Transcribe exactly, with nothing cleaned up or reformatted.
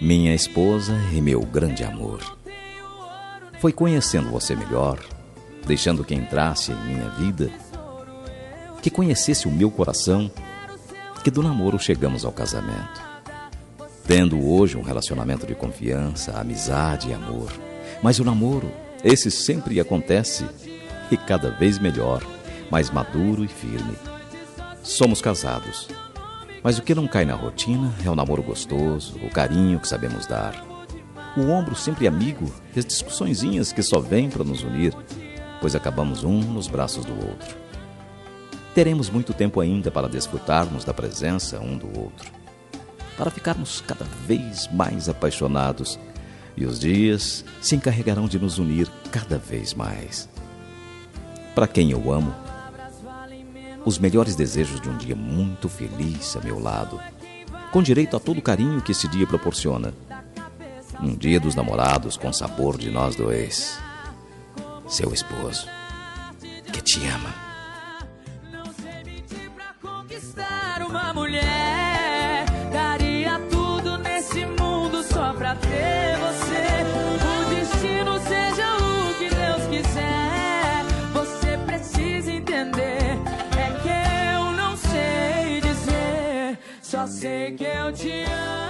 minha esposa e meu grande amor. Foi conhecendo você melhor, deixando que entrasse em minha vida, que conhecesse o meu coração, que do namoro chegamos ao casamento. Tendo hoje um relacionamento de confiança, amizade e amor. Mas o namoro, esse sempre acontece, e cada vez melhor, mais maduro e firme. Somos casados, mas o que não cai na rotina é o namoro gostoso, o carinho que sabemos dar. O ombro sempre amigo e as discussõezinhas que só vêm para nos unir, pois acabamos um nos braços do outro. Teremos muito tempo ainda para desfrutarmos da presença um do outro, para ficarmos cada vez mais apaixonados, e os dias se encarregarão de nos unir cada vez mais. Para quem eu amo, os melhores desejos de um dia muito feliz a meu lado, com direito a todo o carinho que esse dia proporciona. Um dia dos namorados com sabor de nós dois. Seu esposo, que te ama. Não sei mentir pra conquistar uma mulher. Daria tudo nesse mundo só pra ter você. O destino seja o que Deus quiser. Você precisa entender. É que eu não sei dizer. Só sei que eu te amo.